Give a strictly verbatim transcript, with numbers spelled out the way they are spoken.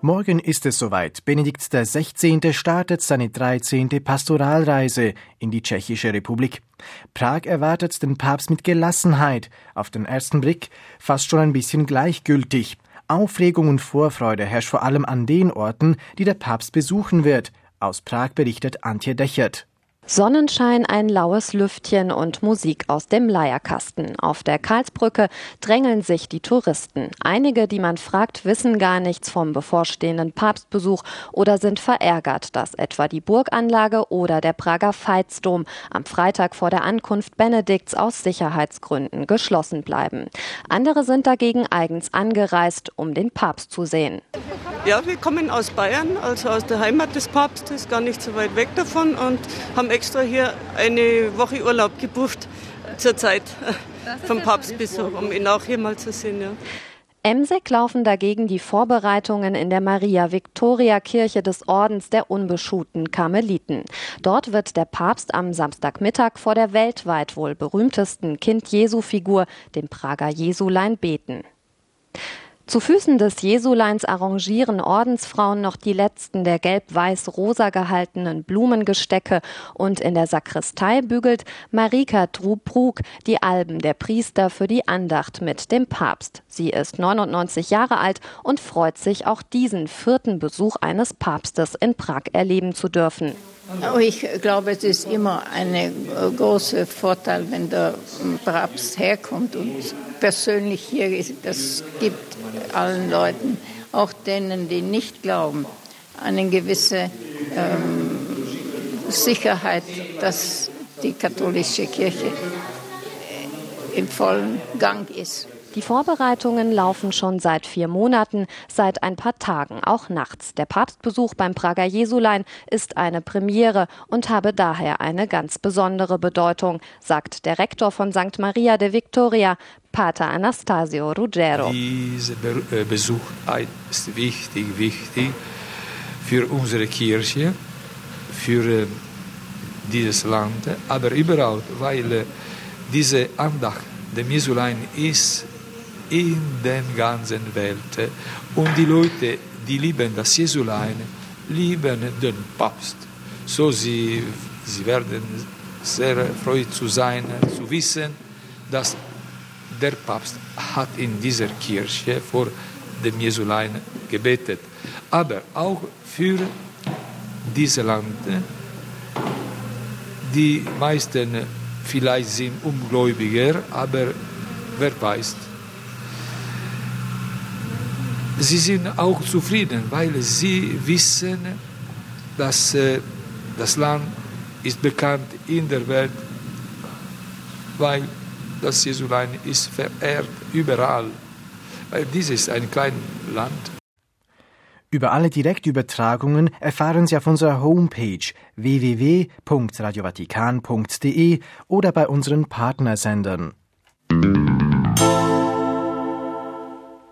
Morgen ist es soweit. Benedikt der Sechzehnte startet seine dreizehnte Pastoralreise in die Tschechische Republik. Prag erwartet den Papst mit Gelassenheit, auf den ersten Blick fast schon ein bisschen gleichgültig. Aufregung und Vorfreude herrscht vor allem an den Orten, die der Papst besuchen wird. Aus Prag berichtet Antje Dechert. Sonnenschein, ein laues Lüftchen und Musik aus dem Leierkasten. Auf der Karlsbrücke drängeln sich die Touristen. Einige, die man fragt, wissen gar nichts vom bevorstehenden Papstbesuch oder sind verärgert, dass etwa die Burganlage oder der Prager Veitsdom am Freitag vor der Ankunft Benedikts aus Sicherheitsgründen geschlossen bleiben. Andere sind dagegen eigens angereist, um den Papst zu sehen. Ja, wir kommen aus Bayern, also aus der Heimat des Papstes, gar nicht so weit weg davon und haben extra hier eine Woche Urlaub gebucht zur Zeit vom Papstbesuch, um ihn auch hier mal zu sehen. Ja. Emsig laufen dagegen die Vorbereitungen in der Maria-Victoria-Kirche des Ordens der unbeschuhten Karmeliten. Dort wird der Papst am Samstagmittag vor der weltweit wohl berühmtesten Kind-Jesu-Figur, dem Prager Jesulein, beten. Zu Füßen des Jesuleins arrangieren Ordensfrauen noch die letzten der gelb-weiß-rosa gehaltenen Blumengestecke und in der Sakristei bügelt Marika Trubrug die Alben der Priester für die Andacht mit dem Papst. Sie ist neunundneunzig Jahre alt und freut sich, auch diesen vierten Besuch eines Papstes in Prag erleben zu dürfen. Ich glaube, es ist immer ein großer Vorteil, wenn der Papst herkommt und persönlich hier ist. Das gibt allen Leuten, auch denen, die nicht glauben, eine gewisse ähm, Sicherheit, dass die katholische Kirche im vollen Gang ist. Die Vorbereitungen laufen schon seit vier Monaten, seit ein paar Tagen, auch nachts. Der Papstbesuch beim Prager Jesulein ist eine Premiere und habe daher eine ganz besondere Bedeutung, sagt der Rektor von Sankt Maria de Victoria, Pater Anastasio Ruggiero. Dieser Besuch ist wichtig, wichtig für unsere Kirche, für dieses Land, aber überall, weil diese Andacht dem Jesulein ist in der ganzen Welt. Und die Leute, die lieben das Jesulein, lieben den Papst. So sie, sie werden sehr erfreut zu sein, zu wissen, dass der Papst hat in dieser Kirche vor dem Jesulein gebetet. Aber auch für diese Land, die meisten vielleicht sind Ungläubiger, aber wer weiß. Sie sind auch zufrieden, weil sie wissen, dass äh, das Land ist bekannt in der Welt, weil das Jesulein ist verehrt überall. Weil dieses ist ein kleines Land. Über alle Direktübertragungen erfahren Sie auf unserer Homepage w w w punkt radio vatikan punkt d e oder bei unseren Partnersendern.